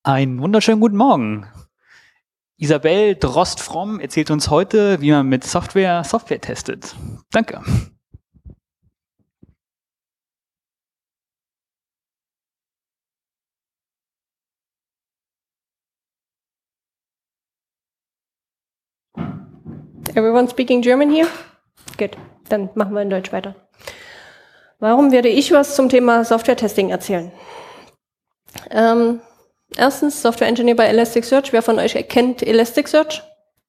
Einen wunderschönen guten Morgen. Isabel Drost-Fromm erzählt uns heute, wie man mit Software testet. Danke. Everyone speaking German here? Gut, dann machen wir in Deutsch weiter. Warum werde ich was zum Thema Software-Testing erzählen? Erstens, Software Engineer bei Elasticsearch. Wer von euch kennt Elasticsearch?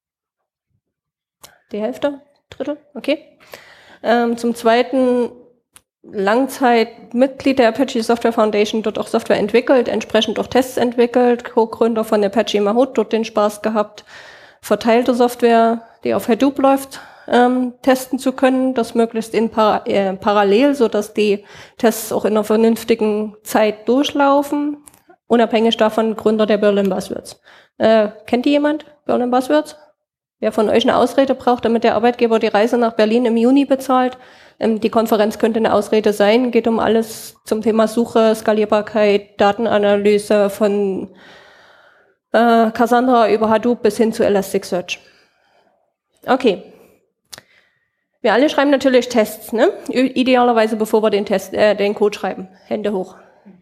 Die Hälfte? Drittel? Okay. Zum Zweiten, Langzeitmitglied der Apache Software Foundation, dort auch Software entwickelt, entsprechend auch Tests entwickelt, Co-Gründer von Apache Mahout, dort den Spaß gehabt, verteilte Software, die auf Hadoop läuft, testen zu können, das möglichst in parallel, sodass die Tests auch in einer vernünftigen Zeit durchlaufen, unabhängig davon Gründer der Berlin Buzzwords. Kennt die jemand, Berlin Buzzwords? Wer von euch eine Ausrede braucht, damit der Arbeitgeber die Reise nach Berlin im Juni bezahlt? Die Konferenz könnte eine Ausrede sein, geht um alles zum Thema Suche, Skalierbarkeit, Datenanalyse von Cassandra über Hadoop bis hin zu Elasticsearch. Okay. Wir alle schreiben natürlich Tests, ne? Idealerweise bevor wir den Code schreiben. Hände hoch.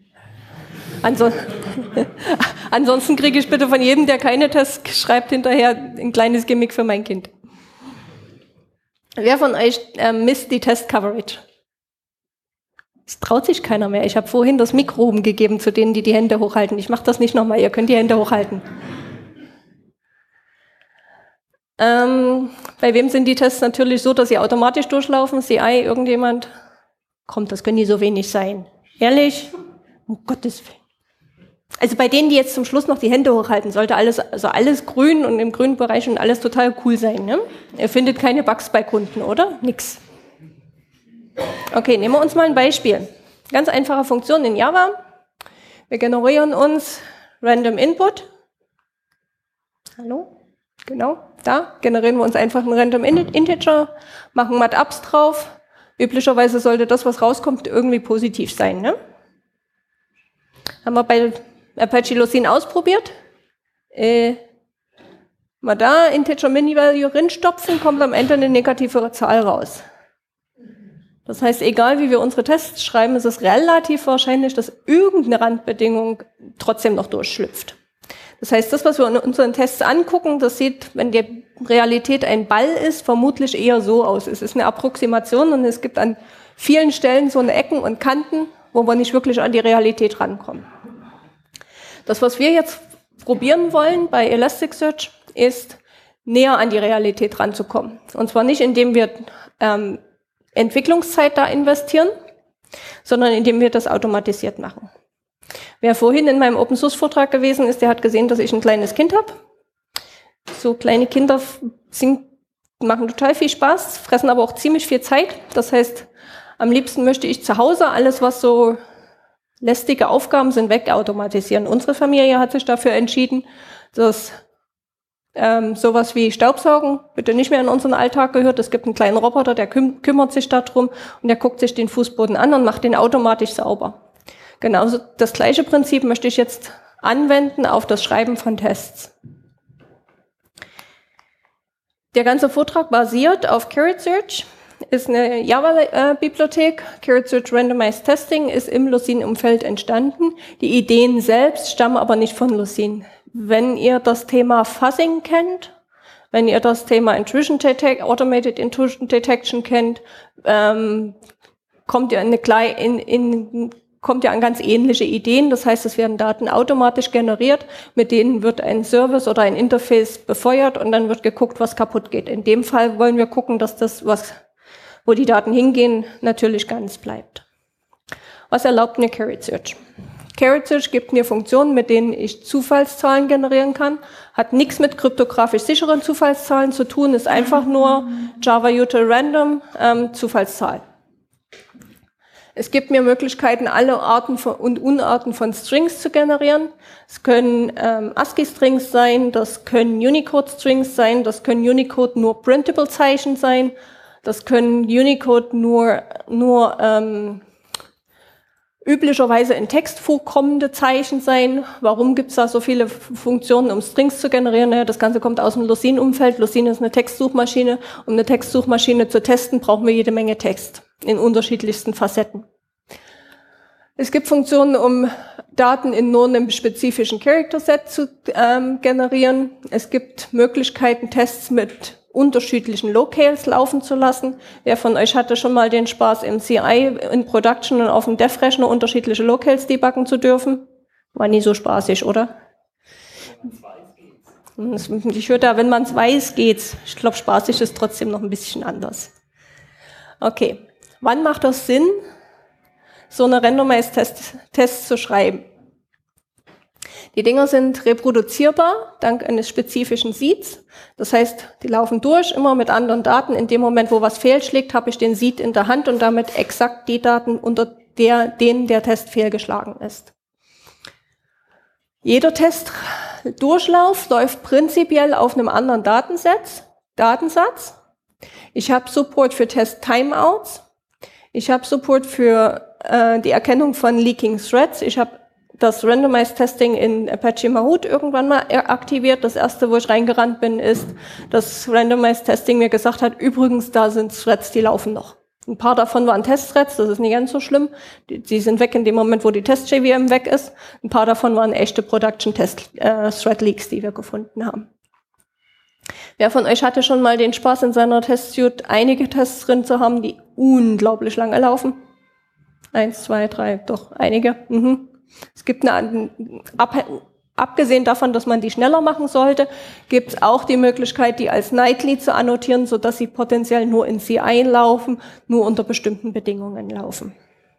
Ansonsten kriege ich bitte von jedem, der keine Tests schreibt, hinterher ein kleines Gimmick für mein Kind. Wer von euch misst die Test-Coverage? Es traut sich keiner mehr. Ich habe vorhin das Mikro umgegeben zu denen, die die Hände hochhalten. Ich mache das nicht nochmal, ihr könnt die Hände hochhalten. Bei wem sind die Tests natürlich so, dass sie automatisch durchlaufen? CI, irgendjemand? Kommt, das können die so wenig sein. Ehrlich? Um Gottes Willen. Also bei denen, die jetzt zum Schluss noch die Hände hochhalten, sollte alles grün und im grünen Bereich und alles total cool sein. Ne? Ihr findet keine Bugs bei Kunden, oder? Nix. Okay, nehmen wir uns mal ein Beispiel. Ganz einfache Funktion in Java. Wir generieren uns Random Input. Hallo? Genau, da generieren wir uns einfach einen Random Integer, machen MAT-Ups drauf. Üblicherweise sollte das, was rauskommt, irgendwie positiv sein. Ne? Haben wir bei Apache Lucene ausprobiert. Mal da Integer Mini-Value reinstopfen, kommt am Ende eine negative Zahl raus. Das heißt, egal wie wir unsere Tests schreiben, ist es relativ wahrscheinlich, dass irgendeine Randbedingung trotzdem noch durchschlüpft. Das heißt, das, was wir in unseren Tests angucken, das sieht, wenn die Realität ein Ball ist, vermutlich eher so aus. Es ist eine Approximation und es gibt an vielen Stellen so eine Ecken und Kanten, wo wir nicht wirklich an die Realität rankommen. Das, was wir jetzt probieren wollen bei Elasticsearch, ist, näher an die Realität ranzukommen. Und zwar nicht, indem wir Entwicklungszeit da investieren, sondern indem wir das automatisiert machen. Wer vorhin in meinem Open-Source-Vortrag gewesen ist, der hat gesehen, dass ich ein kleines Kind habe. So kleine Kinder machen total viel Spaß, fressen aber auch ziemlich viel Zeit. Das heißt, am liebsten möchte ich zu Hause alles, was so lästige Aufgaben sind, wegautomatisieren. Unsere Familie hat sich dafür entschieden, dass sowas wie Staubsaugen bitte nicht mehr in unseren Alltag gehört. Es gibt einen kleinen Roboter, der kümmert sich darum und der guckt sich den Fußboden an und macht den automatisch sauber. Genauso das gleiche Prinzip möchte ich jetzt anwenden auf das Schreiben von Tests. Der ganze Vortrag basiert auf Carrot Search, ist eine Java-Bibliothek. Carrot Search Randomized Testing ist im Lucene-Umfeld entstanden. Die Ideen selbst stammen aber nicht von Lucene. Wenn ihr das Thema Fuzzing kennt, wenn ihr das Thema Automated Intrusion Detection kennt, kommt ihr an ganz ähnliche Ideen. Das heißt, es werden Daten automatisch generiert, mit denen wird ein Service oder ein Interface befeuert und dann wird geguckt, was kaputt geht. In dem Fall wollen wir gucken, dass das, wo die Daten hingehen, natürlich ganz bleibt. Was erlaubt mir Carrot Search? Carrot Search gibt mir Funktionen, mit denen ich Zufallszahlen generieren kann. Hat nichts mit kryptografisch sicheren Zufallszahlen zu tun, ist einfach nur Java Util Random Zufallszahl. Es gibt mir Möglichkeiten, alle Arten und Unarten von Strings zu generieren. Es können ASCII-Strings sein, das können Unicode-Strings sein, das können Unicode nur Printable-Zeichen sein, das können Unicode nur üblicherweise in Text vorkommende Zeichen sein. Warum gibt es da so viele Funktionen, um Strings zu generieren? Naja, das Ganze kommt aus dem Lucene-Umfeld. Lucene ist eine Textsuchmaschine. Um eine Textsuchmaschine zu testen, brauchen wir jede Menge Text in unterschiedlichsten Facetten. Es gibt Funktionen, um Daten in nur einem spezifischen Character-Set zu generieren. Es gibt Möglichkeiten, Tests mit unterschiedlichen Locales laufen zu lassen. Wer von euch hatte schon mal den Spaß, im CI, in Production und auf dem Dev-Rechner unterschiedliche Locales debuggen zu dürfen? War nie so spaßig, oder? Ich höre da, wenn man es weiß, geht's. Ich glaube, spaßig ist trotzdem noch ein bisschen anders. Okay, wann macht das Sinn, so eine Randomized-Tests zu schreiben? Die Dinger sind reproduzierbar dank eines spezifischen Seeds. Das heißt, die laufen durch, immer mit anderen Daten. In dem Moment, wo was fehlschlägt, habe ich den Seed in der Hand und damit exakt die Daten, unter denen der Test fehlgeschlagen ist. Jeder Testdurchlauf läuft prinzipiell auf einem anderen Datensatz. Ich habe Support für Test-Timeouts. Ich habe Support für die Erkennung von Leaking Threads. Ich habe das Randomized Testing in Apache Mahout irgendwann mal aktiviert. Das erste, wo ich reingerannt bin, ist, dass Randomized Testing mir gesagt hat, übrigens, da sind Threads, die laufen noch. Ein paar davon waren Test-Threads, das ist nicht ganz so schlimm. Die sind weg in dem Moment, wo die Test-JVM weg ist. Ein paar davon waren echte Production-Thread-Leaks, die wir gefunden haben. Wer von euch hatte schon mal den Spaß, in seiner Test-Suite einige Tests drin zu haben, die unglaublich lange laufen? 1, 2, 3, doch einige. Es gibt abgesehen davon, dass man die schneller machen sollte, gibt es auch die Möglichkeit, die als Nightly zu annotieren, sodass sie potenziell nur in CI laufen, nur unter bestimmten Bedingungen laufen.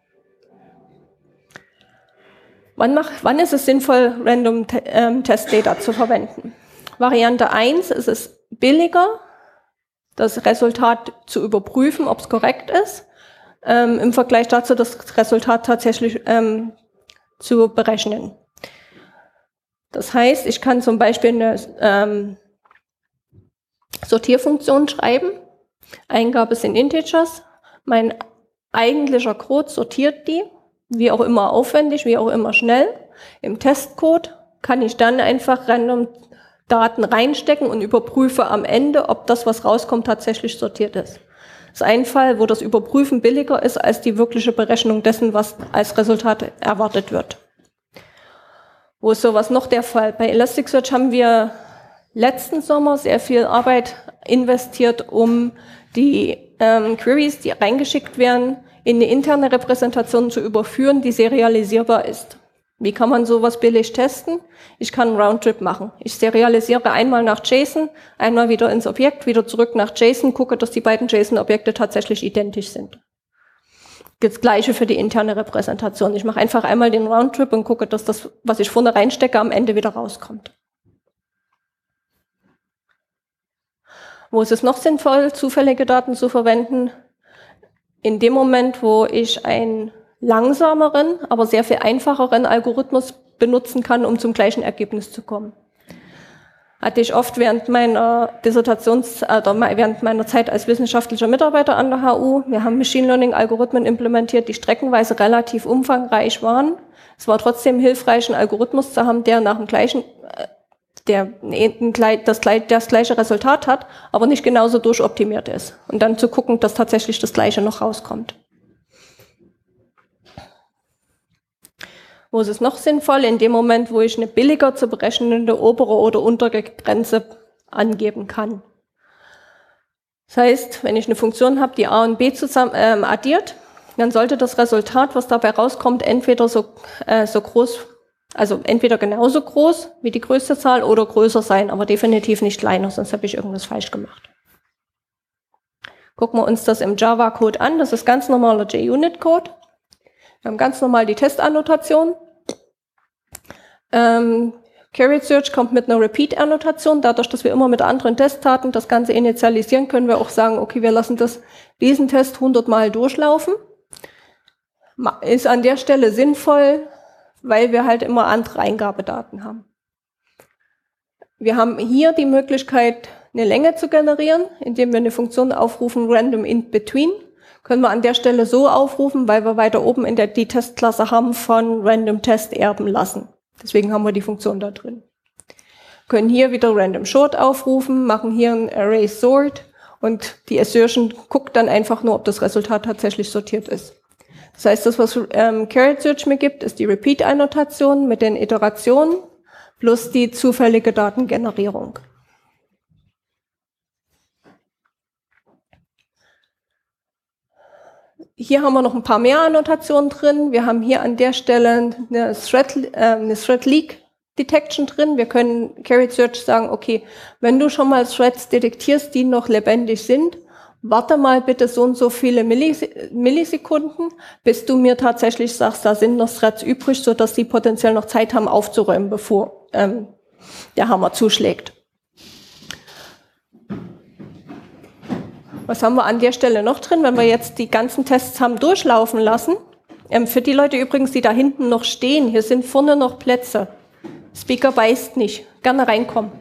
Wann ist es sinnvoll, Random Test Data zu verwenden? Variante 1 ist es billiger, das Resultat zu überprüfen, ob es korrekt ist, im Vergleich dazu das Resultat tatsächlich zu berechnen. Das heißt, ich kann zum Beispiel eine Sortierfunktion schreiben. Eingabe sind Integers. Mein eigentlicher Code sortiert die, wie auch immer aufwendig, wie auch immer schnell. Im Testcode kann ich dann einfach random Daten reinstecken und überprüfe am Ende, ob das, was rauskommt, tatsächlich sortiert ist. Das ist ein Fall, wo das Überprüfen billiger ist als die wirkliche Berechnung dessen, was als Resultat erwartet wird. Wo ist sowas noch der Fall? Bei Elasticsearch haben wir letzten Sommer sehr viel Arbeit investiert, um die Queries, die reingeschickt werden, in eine interne Repräsentation zu überführen, die serialisierbar ist. Wie kann man sowas billig testen? Ich kann einen Roundtrip machen. Ich serialisiere einmal nach JSON, einmal wieder ins Objekt, wieder zurück nach JSON, gucke, dass die beiden JSON-Objekte tatsächlich identisch sind. Das Gleiche für die interne Repräsentation. Ich mache einfach einmal den Roundtrip und gucke, dass das, was ich vorne reinstecke, am Ende wieder rauskommt. Wo ist es noch sinnvoll, zufällige Daten zu verwenden? In dem Moment, wo ich einen langsameren, aber sehr viel einfacheren Algorithmus benutzen kann, um zum gleichen Ergebnis zu kommen. Hatte ich oft während meiner während meiner Zeit als wissenschaftlicher Mitarbeiter an der HU. Wir haben Machine Learning Algorithmen implementiert, die streckenweise relativ umfangreich waren. Es war trotzdem hilfreich, einen Algorithmus zu haben, der nach dem gleichen, das gleiche Resultat hat, aber nicht genauso durchoptimiert ist. Und dann zu gucken, dass tatsächlich das Gleiche noch rauskommt. Wo ist es noch sinnvoll? In dem Moment, wo ich eine billiger zu berechnende obere oder untere Grenze angeben kann. Das heißt, wenn ich eine Funktion habe, die a und b zusammen addiert, dann sollte das Resultat, was dabei rauskommt, entweder so groß, also entweder genauso groß wie die größte Zahl oder größer sein, aber definitiv nicht kleiner, sonst habe ich irgendwas falsch gemacht. Gucken wir uns das im Java-Code an. Das ist ganz normaler JUnit-Code. Wir haben ganz normal die Testannotation. Carried Search kommt mit einer Repeat-Annotation. Dadurch, dass wir immer mit anderen Testdaten das Ganze initialisieren, können wir auch sagen, okay, wir lassen diesen Test 100 Mal durchlaufen. Ist an der Stelle sinnvoll, weil wir halt immer andere Eingabedaten haben. Wir haben hier die Möglichkeit, eine Länge zu generieren, indem wir eine Funktion aufrufen, random in between. Können wir an der Stelle so aufrufen, weil wir weiter oben in die Testklasse haben von Random Test erben lassen. Deswegen haben wir die Funktion da drin. Können hier wieder Random Short aufrufen, machen hier ein Array Sort und die Assertion guckt dann einfach nur, ob das Resultat tatsächlich sortiert ist. Das heißt, das, was Caret Search mir gibt, ist die Repeat-Annotation mit den Iterationen plus die zufällige Datengenerierung. Hier haben wir noch ein paar mehr Annotationen drin. Wir haben hier an der Stelle eine Thread Leak Detection drin. Wir können Caret Search sagen, okay, wenn du schon mal Threads detektierst, die noch lebendig sind, warte mal bitte so und so viele Millisekunden, bis du mir tatsächlich sagst, da sind noch Threads übrig, sodass die potenziell noch Zeit haben aufzuräumen, bevor der Hammer zuschlägt. Was haben wir an der Stelle noch drin, wenn wir jetzt die ganzen Tests haben durchlaufen lassen? Für die Leute übrigens, die da hinten noch stehen, hier sind vorne noch Plätze. Speaker beißt nicht. Gerne reinkommen.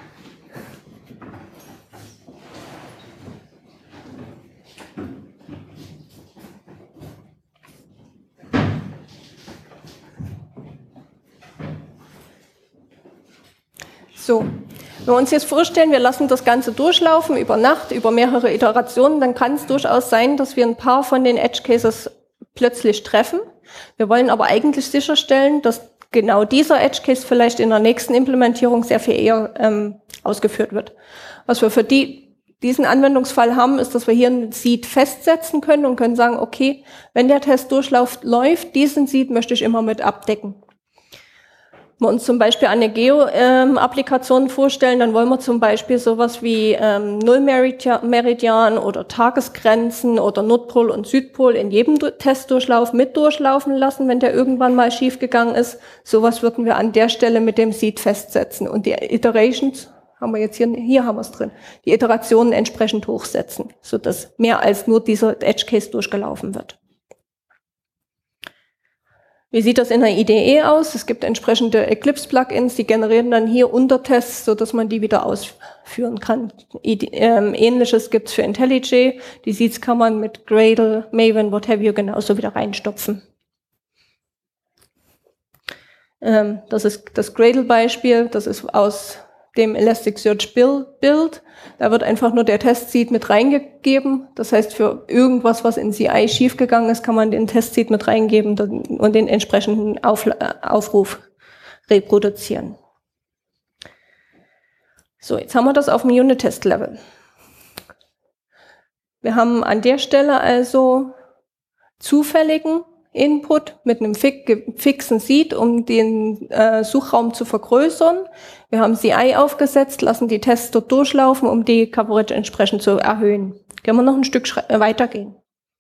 So. Wenn wir uns jetzt vorstellen, wir lassen das Ganze durchlaufen über Nacht, über mehrere Iterationen, dann kann es durchaus sein, dass wir ein paar von den Edge Cases plötzlich treffen. Wir wollen aber eigentlich sicherstellen, dass genau dieser Edge Case vielleicht in der nächsten Implementierung sehr viel eher ausgeführt wird. Was wir für diesen Anwendungsfall haben, ist, dass wir hier einen Seed festsetzen können und können sagen, okay, wenn der Testdurchlauf läuft, diesen Seed möchte ich immer mit abdecken. Wenn wir uns zum Beispiel eine Geo-Applikation vorstellen, dann wollen wir zum Beispiel sowas wie Nullmeridian oder Tagesgrenzen oder Nordpol und Südpol in jedem Testdurchlauf mit durchlaufen lassen, wenn der irgendwann mal schiefgegangen ist. Sowas würden wir an der Stelle mit dem Seed festsetzen und die Iterations haben wir jetzt hier haben wir es drin, die Iterationen entsprechend hochsetzen, sodass mehr als nur dieser Edge Case durchgelaufen wird. Wie sieht das in der IDE aus? Es gibt entsprechende Eclipse-Plugins, die generieren dann hier Untertests, sodass man die wieder ausführen kann. Ähnliches gibt es für IntelliJ. Die Seeds kann man mit Gradle, Maven, what have you genauso wieder reinstopfen. Das ist das Gradle-Beispiel. Das ist aus dem Elasticsearch Build. Da wird einfach nur der Test-Seed mit reingegeben. Das heißt, für irgendwas, was in CI schiefgegangen ist, kann man den Test-Seed mit reingeben und den entsprechenden Aufruf reproduzieren. So, jetzt haben wir das auf dem Unit-Test-Level. Wir haben an der Stelle also zufälligen Input mit einem fixen Seed, um den Suchraum zu vergrößern. Wir haben CI aufgesetzt, lassen die Tests dort durchlaufen, um die Coverage entsprechend zu erhöhen. Können wir noch ein Stück weitergehen.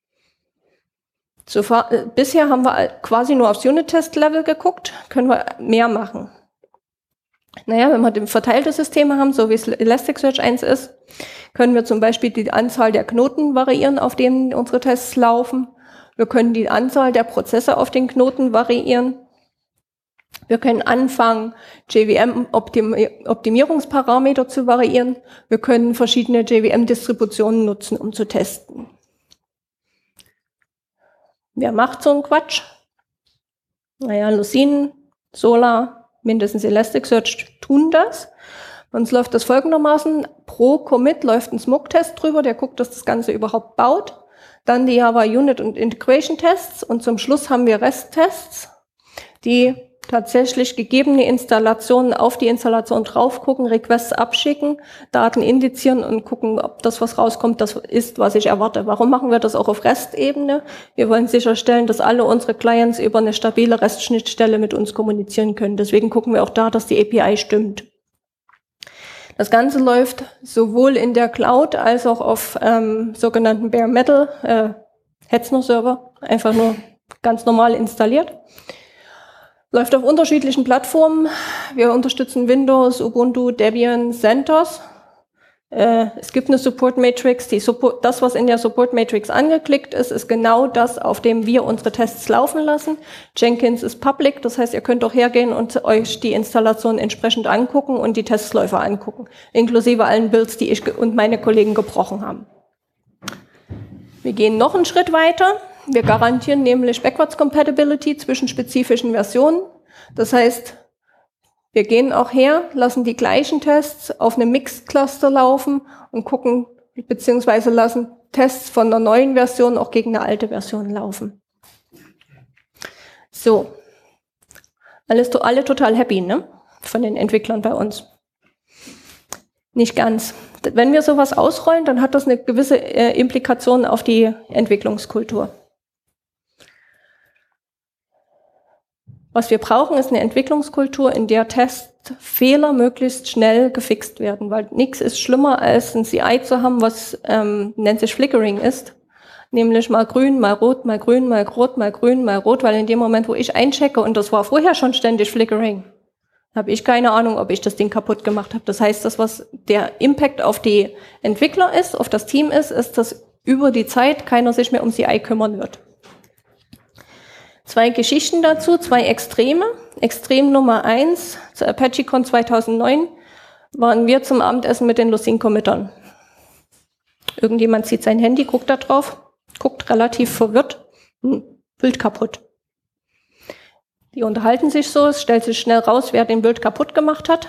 Bisher haben wir quasi nur aufs Unit-Test-Level geguckt, können wir mehr machen. Naja, wenn wir verteilte Systeme haben, so wie es Elasticsearch 1 ist, können wir zum Beispiel die Anzahl der Knoten variieren, auf denen unsere Tests laufen. Wir können die Anzahl der Prozesse auf den Knoten variieren. Wir können anfangen, JVM-Optimierungsparameter zu variieren. Wir können verschiedene JVM-Distributionen nutzen, um zu testen. Wer macht so einen Quatsch? Naja, Lucene, Solr, mindestens Elasticsearch tun das. Bei uns läuft das folgendermaßen. Pro Commit läuft ein Smoke-Test drüber, der guckt, dass das Ganze überhaupt baut. Dann die Java Unit und Integration Tests und zum Schluss haben wir REST-Tests, die tatsächlich gegebene Installationen auf die Installation drauf gucken, Requests abschicken, Daten indizieren und gucken, ob das, was rauskommt, das ist, was ich erwarte. Warum machen wir das auch auf REST-Ebene? Wir wollen sicherstellen, dass alle unsere Clients über eine stabile REST-Schnittstelle mit uns kommunizieren können. Deswegen gucken wir auch da, dass die API stimmt. Das Ganze läuft sowohl in der Cloud als auch auf sogenannten Bare Metal Hetzner-Server, einfach nur ganz normal installiert. Läuft auf unterschiedlichen Plattformen. Wir unterstützen Windows, Ubuntu, Debian, CentOS. Es gibt eine Support Matrix. Das, was in der Support Matrix angeklickt ist, ist genau das, auf dem wir unsere Tests laufen lassen. Jenkins ist public, das heißt, ihr könnt auch hergehen und euch die Installation entsprechend angucken und die Testläufe angucken, inklusive allen Builds, die ich und meine Kollegen gebrochen haben. Wir gehen noch einen Schritt weiter. Wir garantieren nämlich Backwards Compatibility zwischen spezifischen Versionen. Das heißt, wir gehen auch her, lassen die gleichen Tests auf einem Mixed Cluster laufen und gucken, beziehungsweise lassen Tests von einer neuen Version auch gegen eine alte Version laufen. So. Alle total happy, ne? Von den Entwicklern bei uns. Nicht ganz. Wenn wir sowas ausrollen, dann hat das eine gewisse Implikation auf die Entwicklungskultur. Was wir brauchen, ist eine Entwicklungskultur, in der Testfehler möglichst schnell gefixt werden, weil nichts ist schlimmer, als ein CI zu haben, was nennt sich Flickering ist, nämlich mal grün, mal rot, mal grün, mal rot, mal grün, mal rot, weil in dem Moment, wo ich einchecke, und das war vorher schon ständig Flickering, habe ich keine Ahnung, ob ich das Ding kaputt gemacht habe. Das heißt, das, was der Impact auf die Entwickler ist, auf das Team ist, dass über die Zeit keiner sich mehr um CI kümmern wird. 2 Geschichten dazu, 2 Extreme. Extrem Nummer 1, zur ApacheCon 2009, waren wir zum Abendessen mit den Lucene-Committern. Irgendjemand zieht sein Handy, guckt da drauf, guckt relativ verwirrt, Bild kaputt. Die unterhalten sich so, es stellt sich schnell raus, wer den Bild kaputt gemacht hat.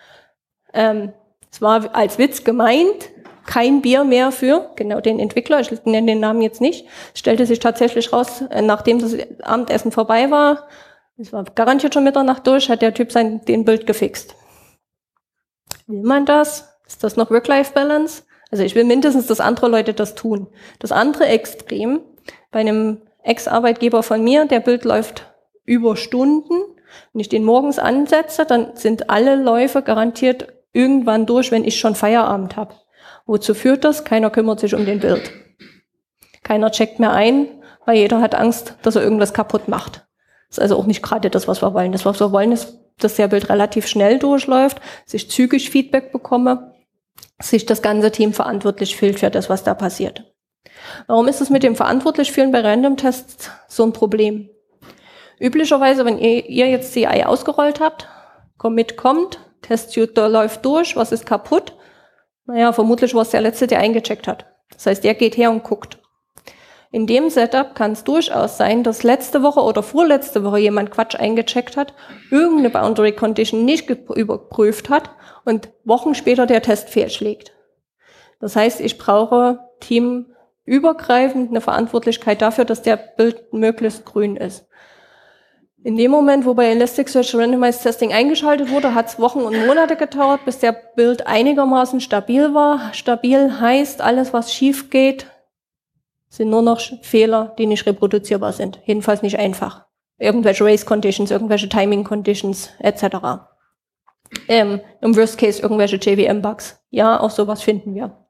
Es war als Witz gemeint, kein Bier mehr für genau den Entwickler, ich nenne den Namen jetzt nicht. Es stellte sich tatsächlich raus, nachdem das Abendessen vorbei war, es war garantiert schon Mitternacht durch, hat der Typ den Bild gefixt. Will man das? Ist das noch Work-Life-Balance? Also ich will mindestens, dass andere Leute das tun. Das andere Extrem, bei einem Ex-Arbeitgeber von mir, der Bild läuft über Stunden. Wenn ich den morgens ansetze, dann sind alle Läufe garantiert irgendwann durch, wenn ich schon Feierabend habe. Wozu führt das? Keiner kümmert sich um den Build. Keiner checkt mehr ein, weil jeder hat Angst, dass er irgendwas kaputt macht. Das ist also auch nicht gerade das, was wir wollen. Das, was wir wollen, ist, dass der Build relativ schnell durchläuft, dass ich zügig Feedback bekomme, dass sich das ganze Team verantwortlich fühlt für das, was da passiert. Warum ist es mit dem Verantwortlich-Fühlen bei Random-Tests so ein Problem? Üblicherweise, wenn ihr jetzt CI ausgerollt habt, Commit kommt, Test-Suite läuft durch, was ist kaputt? Naja, vermutlich war es der Letzte, der eingecheckt hat. Das heißt, der geht her und guckt. In dem Setup kann es durchaus sein, dass letzte Woche oder vorletzte Woche jemand Quatsch eingecheckt hat, irgendeine Boundary Condition nicht überprüft hat und Wochen später der Test fehlschlägt. Das heißt, ich brauche teamübergreifend eine Verantwortlichkeit dafür, dass der Build möglichst grün ist. In dem Moment, wo bei Elasticsearch Randomized Testing eingeschaltet wurde, hat es Wochen und Monate gedauert, bis der Build einigermaßen stabil war. Stabil heißt, alles, was schief geht, sind nur noch Fehler, die nicht reproduzierbar sind. Jedenfalls nicht einfach. Irgendwelche Race Conditions, irgendwelche Timing Conditions, etc. Im Worst Case irgendwelche JVM-Bugs. Ja, auch sowas finden wir.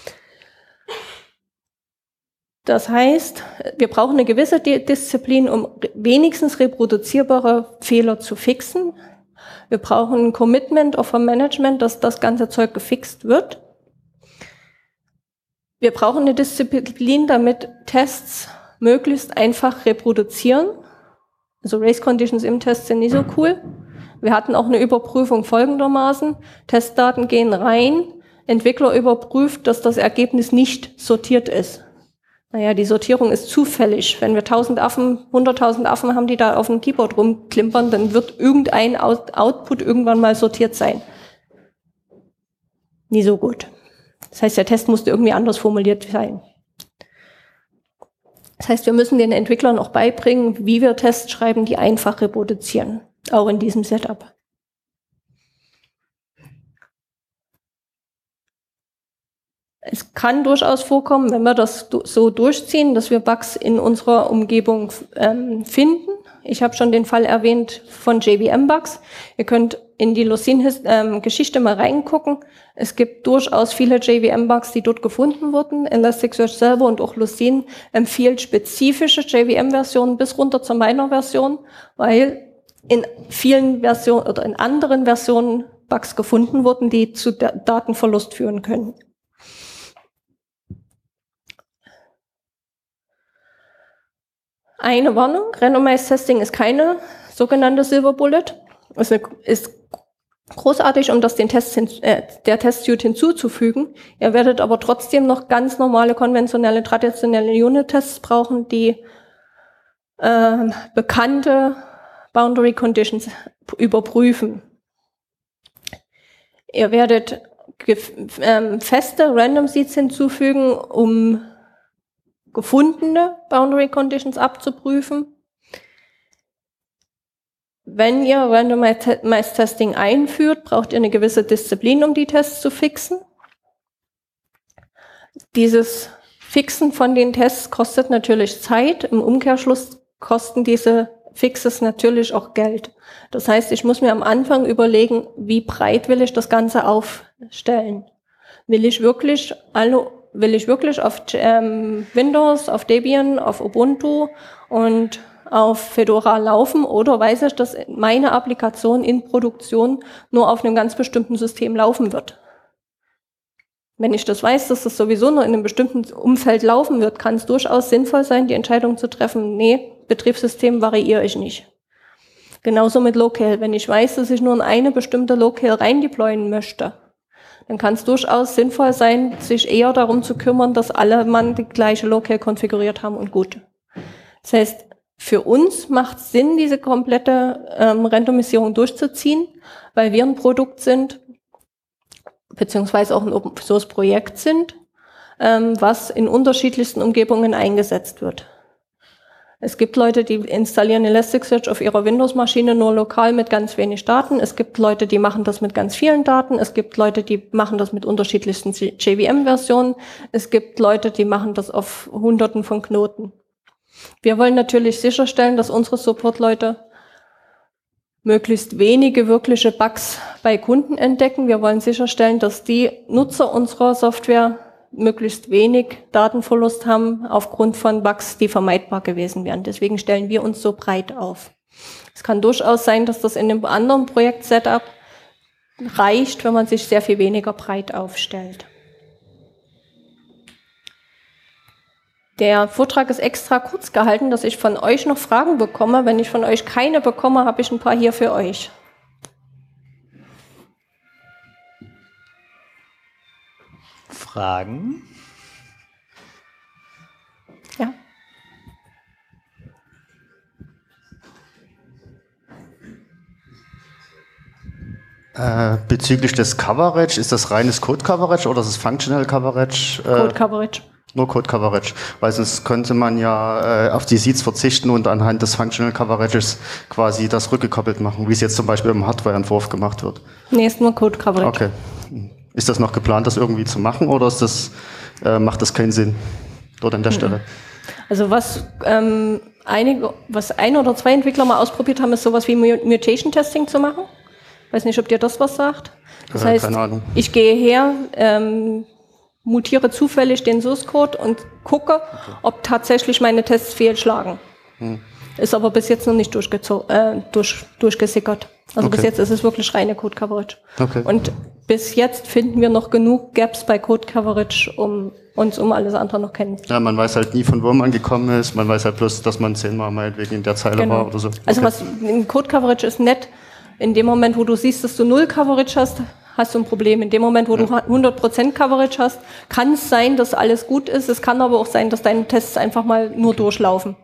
Das heißt, wir brauchen eine gewisse Disziplin, um wenigstens reproduzierbare Fehler zu fixen. Wir brauchen ein Commitment auch vom Management, dass das ganze Zeug gefixt wird. Wir brauchen eine Disziplin, damit Tests möglichst einfach reproduzieren. Also Race Conditions im Test sind nicht so cool. Wir hatten auch eine Überprüfung folgendermaßen. Testdaten gehen rein, Entwickler überprüft, dass das Ergebnis nicht sortiert ist. Naja, die Sortierung ist zufällig. Wenn wir 1000 Affen, 100.000 Affen haben, die da auf dem Keyboard rumklimpern, dann wird irgendein Output irgendwann mal sortiert sein. Nie so gut. Das heißt, der Test musste irgendwie anders formuliert sein. Das heißt, wir müssen den Entwicklern auch beibringen, wie wir Tests schreiben, die einfach reproduzieren. Auch in diesem Setup. Es kann durchaus vorkommen, wenn wir das so durchziehen, dass wir Bugs in unserer Umgebung finden. Ich habe schon den Fall erwähnt von JVM-Bugs. Ihr könnt in die Lucene-Geschichte mal reingucken. Es gibt durchaus viele JVM-Bugs, die dort gefunden wurden. Elasticsearch selber und auch Lucene empfiehlt spezifische JVM-Versionen bis runter zur Minor-Version, weil in vielen Versionen oder in anderen Versionen Bugs gefunden wurden, die zu Datenverlust führen können. Eine Warnung, Randomized Testing ist keine sogenannte Silver Bullet. Es ist großartig, um das der Testsuite hinzuzufügen. Ihr werdet aber trotzdem noch ganz normale, konventionelle, traditionelle Unit-Tests brauchen, die bekannte Boundary Conditions überprüfen. Ihr werdet feste Random Seeds hinzufügen, um gefundene Boundary Conditions abzuprüfen. Wenn ihr Randomized Testing einführt, braucht ihr eine gewisse Disziplin, um die Tests zu fixen. Dieses Fixen von den Tests kostet natürlich Zeit. Im Umkehrschluss kosten diese Fixes natürlich auch Geld. Das heißt, ich muss mir am Anfang überlegen, wie breit will ich das Ganze aufstellen? Will ich wirklich auf Windows, auf Debian, auf Ubuntu und auf Fedora laufen, oder weiß ich, dass meine Applikation in Produktion nur auf einem ganz bestimmten System laufen wird? Wenn ich das weiß, dass das sowieso nur in einem bestimmten Umfeld laufen wird, kann es durchaus sinnvoll sein, die Entscheidung zu treffen, nee, Betriebssystem variiere ich nicht. Genauso mit Local. Wenn ich weiß, dass ich nur in eine bestimmte Local rein deployen möchte, dann kann es durchaus sinnvoll sein, sich eher darum zu kümmern, dass alle Mann die gleiche Local konfiguriert haben und gut. Das heißt, für uns macht es Sinn, diese komplette Randomisierung durchzuziehen, weil wir ein Produkt sind, beziehungsweise auch ein Open-Source-Projekt sind, was in unterschiedlichsten Umgebungen eingesetzt wird. Es gibt Leute, die installieren Elasticsearch auf ihrer Windows-Maschine nur lokal mit ganz wenig Daten. Es gibt Leute, die machen das mit ganz vielen Daten. Es gibt Leute, die machen das mit unterschiedlichsten JVM-Versionen. Es gibt Leute, die machen das auf Hunderten von Knoten. Wir wollen natürlich sicherstellen, dass unsere Support-Leute möglichst wenige wirkliche Bugs bei Kunden entdecken. Wir wollen sicherstellen, dass die Nutzer unserer Software möglichst wenig Datenverlust haben aufgrund von Bugs, die vermeidbar gewesen wären. Deswegen stellen wir uns so breit auf. Es kann durchaus sein, dass das in einem anderen Projekt-Setup reicht, wenn man sich sehr viel weniger breit aufstellt. Der Vortrag ist extra kurz gehalten, dass ich von euch noch Fragen bekomme. Wenn ich von euch keine bekomme, habe ich ein paar hier für euch. Fragen? Ja. Bezüglich des Coverage, ist das reines Code-Coverage oder ist es Functional Coverage? Code-Coverage. Nur Code-Coverage, weil sonst könnte man ja auf die Seeds verzichten und anhand des Functional Coverages quasi das rückgekoppelt machen, wie es jetzt zum Beispiel im Hardware-Entwurf gemacht wird. Nee, ist nur Code-Coverage. Okay. Ist das noch geplant, das irgendwie zu machen, oder ist das, macht das keinen Sinn dort an der Stelle? Also was ein oder zwei Entwickler mal ausprobiert haben, ist sowas wie Mutation-Testing zu machen. Ich weiß nicht, ob dir das was sagt. Das heißt, keine Ahnung. Ich gehe her, mutiere zufällig den Source-Code und gucke, ob tatsächlich meine Tests fehlschlagen. Ist aber bis jetzt noch nicht durchgesickert. Also bis jetzt ist es wirklich reine Code-Coverage. Und bis jetzt finden wir noch genug Gaps bei Code-Coverage, um uns um alles andere noch kennen. Ja, man weiß halt nie, von wo man gekommen ist. Man weiß halt bloß, dass man 10-mal meinetwegen in der Zeile war oder so. Also was in Code-Coverage ist nett. In dem Moment, wo du siehst, dass du 0 Coverage hast, hast du ein Problem. In dem Moment, wo du 100% Coverage hast, kann es sein, dass alles gut ist. Es kann aber auch sein, dass deine Tests einfach mal nur durchlaufen.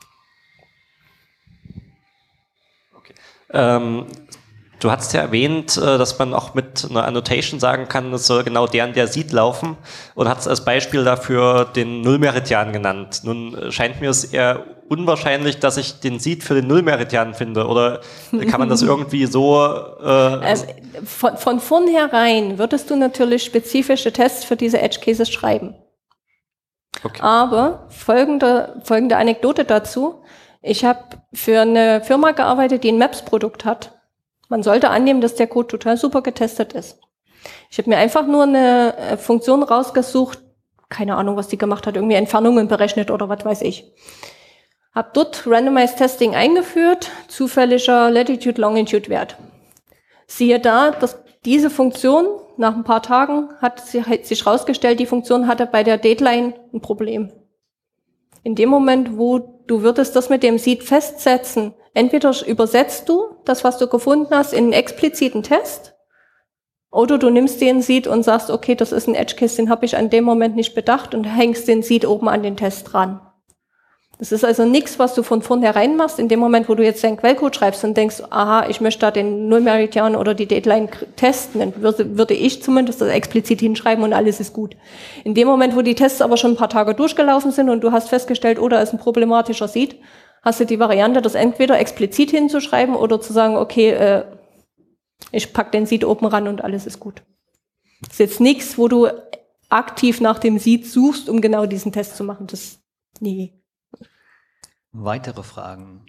Okay. Du hast ja erwähnt, dass man auch mit einer Annotation sagen kann, es soll genau der Seed laufen, und hast als Beispiel dafür den Nullmeridian genannt. Nun scheint mir es eher unwahrscheinlich, dass ich den Seed für den Nullmeridian finde, oder kann man das irgendwie so... Von vornherein würdest du natürlich spezifische Tests für diese Edge Cases schreiben. Okay. Aber folgende Anekdote dazu. Ich habe für eine Firma gearbeitet, die ein Maps-Produkt hat. Man sollte annehmen, dass der Code total super getestet ist. Ich habe mir einfach nur eine Funktion rausgesucht, keine Ahnung, was die gemacht hat, irgendwie Entfernungen berechnet oder was weiß ich. Habe dort Randomized Testing eingeführt, zufälliger Latitude-Longitude-Wert. Siehe da, dass diese Funktion, nach ein paar Tagen hat sich rausgestellt, die Funktion hatte bei der Deadline ein Problem. In dem Moment, wo du würdest das mit dem Seed festsetzen, entweder übersetzt du das, was du gefunden hast, in einen expliziten Test, oder du nimmst den Seed und sagst, okay, das ist ein Edge Case, den habe ich an dem Moment nicht bedacht und hängst den Seed oben an den Test dran. Das ist also nichts, was du von vornherein machst. In dem Moment, wo du jetzt deinen Quellcode schreibst und denkst, aha, ich möchte da den Nullmeridian oder die Deadline testen, dann würde ich zumindest das explizit hinschreiben und alles ist gut. In dem Moment, wo die Tests aber schon ein paar Tage durchgelaufen sind und du hast festgestellt, oh, da ist ein problematischer Seed, hast du die Variante, das entweder explizit hinzuschreiben oder zu sagen, okay, ich pack den Seed oben ran und alles ist gut. Das ist jetzt nichts, wo du aktiv nach dem Seed suchst, um genau diesen Test zu machen. Das, nee. Weitere Fragen?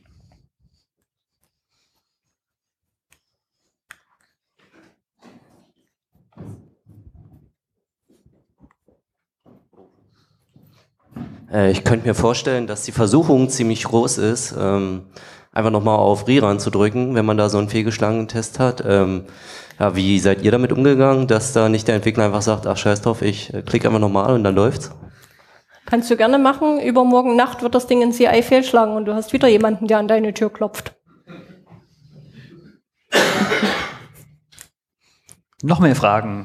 Ich könnte mir vorstellen, dass die Versuchung ziemlich groß ist, einfach nochmal auf Rerun zu drücken, wenn man da so einen fehlgeschlagenen Test hat. Ja, wie seid ihr damit umgegangen, dass da nicht der Entwickler einfach sagt, ach scheiß drauf, ich klicke einfach nochmal und dann läuft's? Kannst du gerne machen. Übermorgen Nacht wird das Ding in CI fehlschlagen und du hast wieder jemanden, der an deine Tür klopft. Noch mehr Fragen?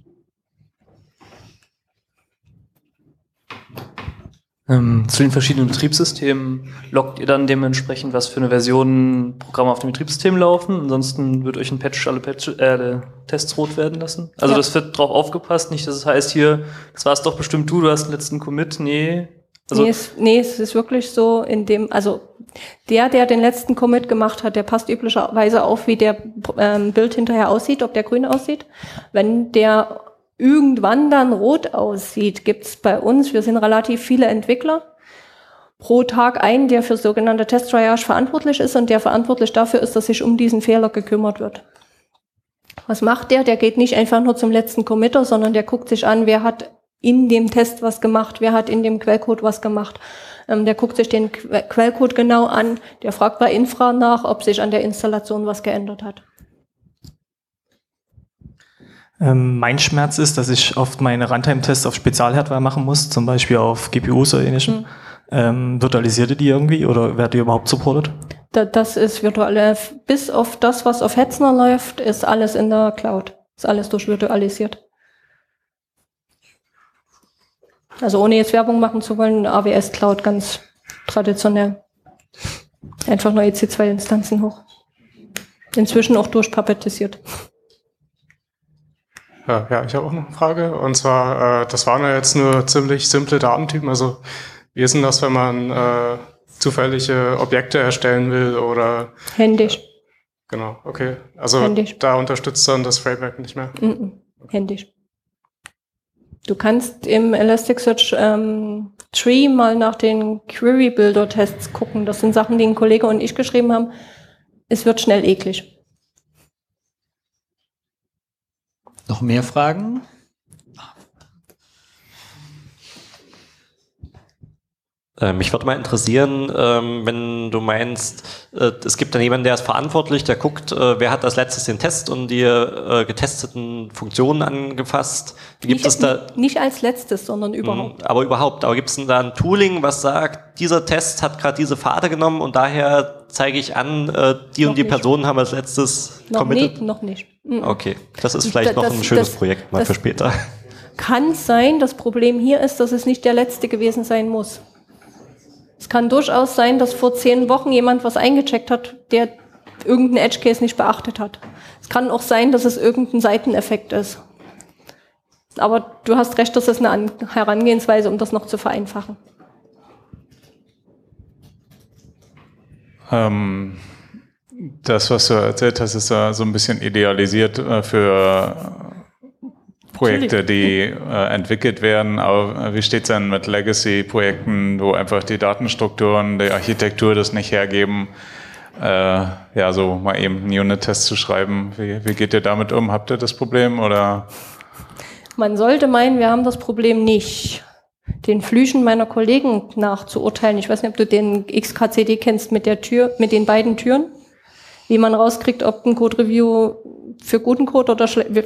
Zu den verschiedenen Betriebssystemen loggt ihr dann dementsprechend, was für eine Version Programme auf dem Betriebssystem laufen. Ansonsten wird euch ein Patch alle Tests rot werden lassen. Also das wird drauf aufgepasst, nicht, dass es heißt hier, das war es doch bestimmt du hast den letzten Commit. Nee. Also nee, es ist wirklich so, also der den letzten Commit gemacht hat, der passt üblicherweise auf, wie der Bild hinterher aussieht, ob der grün aussieht. Wenn der irgendwann dann rot aussieht, gibt's bei uns, wir sind relativ viele Entwickler, pro Tag einen, der für sogenannte Test-Triage verantwortlich ist und der verantwortlich dafür ist, dass sich um diesen Fehler gekümmert wird. Was macht der? Der geht nicht einfach nur zum letzten Committer, sondern der guckt sich an, wer hat in dem Test was gemacht, wer hat in dem Quellcode was gemacht. Der guckt sich den Quellcode genau an, der fragt bei Infra nach, ob sich an der Installation was geändert hat. Mein Schmerz ist, dass ich oft meine Runtime-Tests auf Spezialhardware machen muss, zum Beispiel auf GPUs oder ähnlichem. Virtualisiert ihr die irgendwie oder werdet ihr überhaupt supported? Das ist virtuell. Bis auf das, was auf Hetzner läuft, ist alles in der Cloud. Ist alles durchvirtualisiert. Also ohne jetzt Werbung machen zu wollen, AWS Cloud ganz traditionell. Einfach nur EC2-Instanzen hoch. Inzwischen auch durchpappetisiert. Ja, ich habe auch noch eine Frage. Und zwar, das waren ja jetzt nur ziemlich simple Datentypen. Also wie ist denn das, wenn man zufällige Objekte erstellen will oder... Händisch. Genau, okay. Also händisch. Da unterstützt dann das Framework nicht mehr? Händisch. Du kannst im Elasticsearch Tree mal nach den Query Builder Tests gucken. Das sind Sachen, die ein Kollege und ich geschrieben haben. Es wird schnell eklig. Noch mehr Fragen? Mich würde mal interessieren, wenn du meinst, es gibt dann jemanden, der ist verantwortlich, der guckt, wer hat als letztes den Test und die getesteten Funktionen angefasst. Gibt es da nicht als letztes, sondern überhaupt. Aber überhaupt. Aber gibt es denn da ein Tooling, was sagt, dieser Test hat gerade diese Pfade genommen und daher zeige ich an, die und die Personen haben als letztes committed? Noch nicht. Okay, das ist vielleicht noch ein schönes Projekt mal für später. Kann sein, das Problem hier ist, dass es nicht der letzte gewesen sein muss. Es kann durchaus sein, dass vor 10 Wochen jemand was eingecheckt hat, der irgendeinen Edge Case nicht beachtet hat. Es kann auch sein, dass es irgendein Seiteneffekt ist. Aber du hast recht, das ist eine Herangehensweise, um das noch zu vereinfachen. Das, was du erzählt hast, ist da so ein bisschen idealisiert für Projekte, die entwickelt werden. Aber wie steht es denn mit Legacy-Projekten, wo einfach die Datenstrukturen, die Architektur das nicht hergeben, so mal eben einen Unit-Test zu schreiben? Wie geht ihr damit um? Habt ihr das Problem oder? Man sollte meinen, wir haben das Problem nicht. Den Flüchen meiner Kollegen nach zu urteilen. Ich weiß nicht, ob du den XKCD kennst mit der Tür, mit den beiden Türen. Wie man rauskriegt, ob ein Code-Review für guten Code oder schlecht.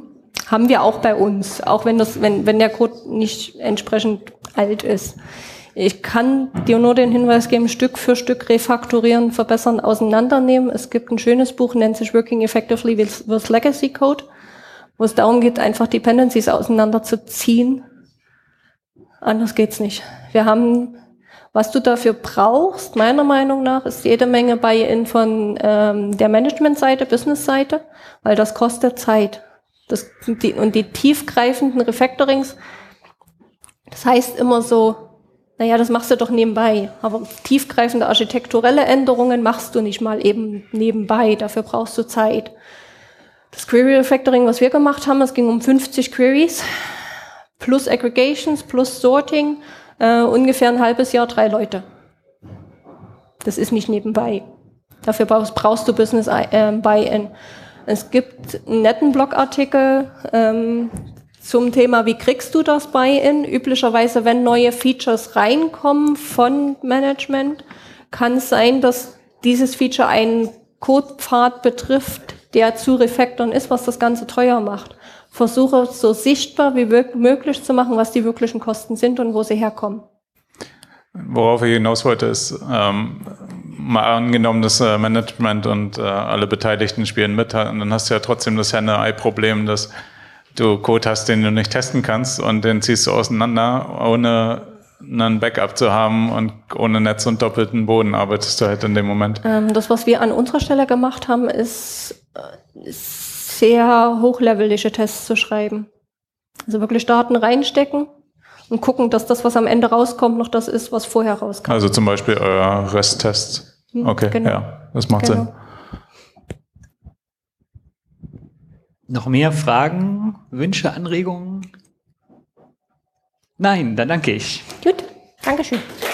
Haben wir auch bei uns. Auch wenn der Code nicht entsprechend alt ist. Ich kann dir nur den Hinweis geben, Stück für Stück refaktorieren, verbessern, auseinandernehmen. Es gibt ein schönes Buch, nennt sich Working Effectively with Legacy Code, wo es darum geht, einfach Dependencies auseinanderzuziehen. Anders geht's nicht. Wir haben, was du dafür brauchst, meiner Meinung nach, ist jede Menge Buy-in von der Management-Seite, Business-Seite, weil das kostet Zeit. Und die tiefgreifenden Refactorings, das heißt immer so, naja, das machst du doch nebenbei. Aber tiefgreifende architekturelle Änderungen machst du nicht mal eben nebenbei. Dafür brauchst du Zeit. Das Query Refactoring, was wir gemacht haben, es ging um 50 Queries, plus Aggregations, plus Sorting, ungefähr ein halbes Jahr, 3 Leute. Das ist nicht nebenbei. Dafür brauchst du Business Buy-in. Es gibt einen netten Blogartikel zum Thema, wie kriegst du das Buy-in? Üblicherweise, wenn neue Features reinkommen von Management, kann es sein, dass dieses Feature einen Codepfad betrifft, der zu refactoren ist, was das Ganze teuer macht. Versuche so sichtbar wie möglich zu machen, was die wirklichen Kosten sind und wo sie herkommen. Worauf ich hinaus wollte, ist, mal angenommen, das Management und alle Beteiligten spielen mit, und dann hast du ja trotzdem das Henne-Ei-Problem, dass du Code hast, den du nicht testen kannst und den ziehst du auseinander, ohne einen Backup zu haben und ohne Netz und doppelten Boden arbeitest du halt in dem Moment. Das, was wir an unserer Stelle gemacht haben, ist sehr hochlevelige Tests zu schreiben. Also wirklich Daten reinstecken und gucken, dass das, was am Ende rauskommt, noch das ist, was vorher rauskam. Also zum Beispiel euer REST-Test. Okay, genau. Ja, das macht Sinn. Noch mehr Fragen, Wünsche, Anregungen? Nein, dann danke ich. Gut, Dankeschön.